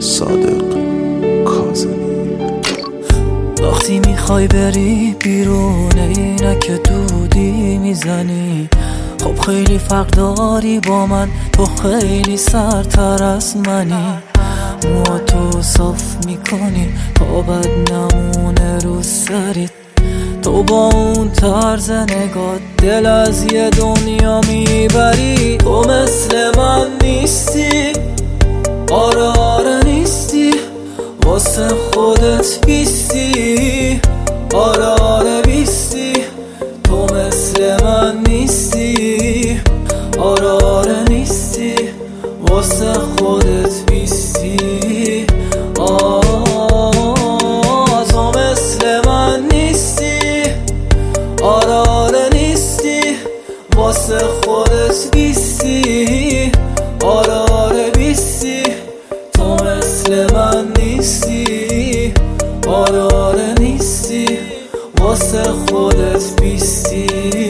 صادق کاظمی. وقتی میخوای بری بیرون عینک دودی میزنی، خب خیلی فرق داری با من، تو خیلی سرتر از منی. موهاتو صاف میکنی تا بد نمونه رو سرت، تو با اون طرز نگاه دل از یه دنیا میبری. تو مثل من نیستی، آره نیستی، واسه خودت بیستی، آره بیستی. تو مثل من نیستی، آره نیستی، واسه خودت بیستی. تو مثل من نیستی، آره نیستی، واسه خودت بیستی، آره بیستی. تو مثل من نیستی، آره نیستی، واسه خودت بیستی.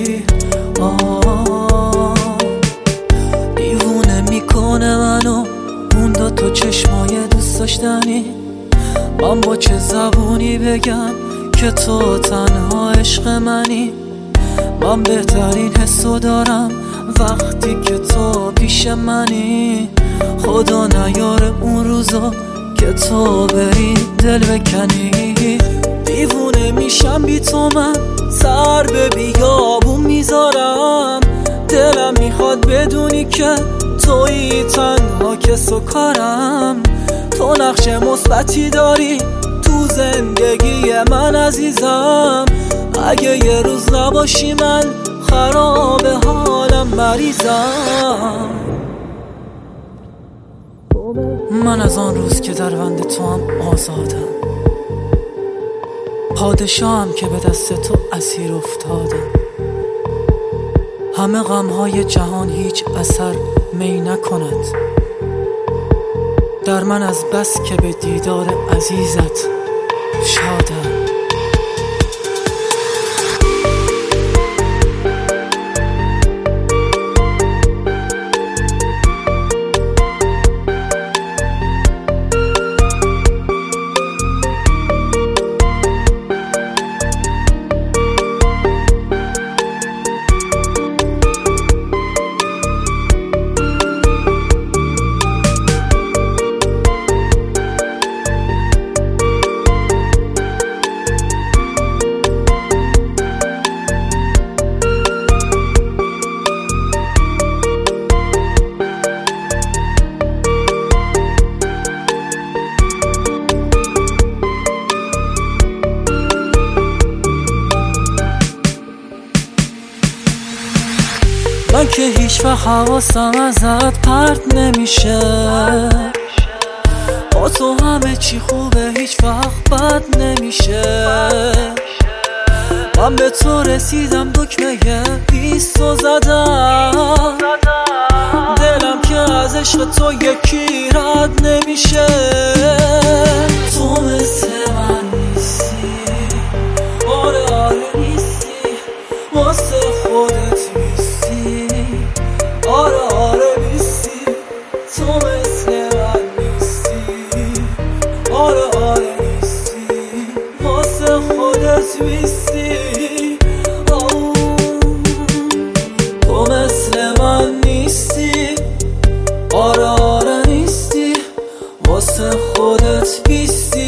دیوونه میکنه منو اون دوتا چشمای دوست داشتنی. من با چه زبونی بگم که تو تنها عشق منی؟ من بهترین حسو دارم وقتی که تو پیش منی. خدا نیاره اون روزا که تو بری دل بکنی. دیوونه میشم بی تو، من سر به بیابون میذارم. دلم میخواد بدونی که تویی تنها کس و کارم. تو نقش مثبتی داری تو زندگی من عزیزم. اگه یه روز نباشی من خراب حالم مریضم. من از آن روز که در بند تو هم آزادم، پادشاهم که به دست تو اسیر افتادم. همه غمهای جهان هیچ اثر می نکند در من، از بس که به دیدار عزیزت شادم. من که هیچ وقت حواسم ازت پرت نمیشه، با تو همه چی خوبه هیچ وقت بد نمیشه. من به تو رسیدم دکمه بیستو زدم، دلم که از عشق تو یکی رد نمیشه. تو مثل من نیستی، آره نیستی، واسه خودت بیستی، آره بیستی. تو مثل من نیستی، آره نیستی، واسه خودت بیستی. تو مثل من نیستی، آره نیستی، واسه خودت بیستی.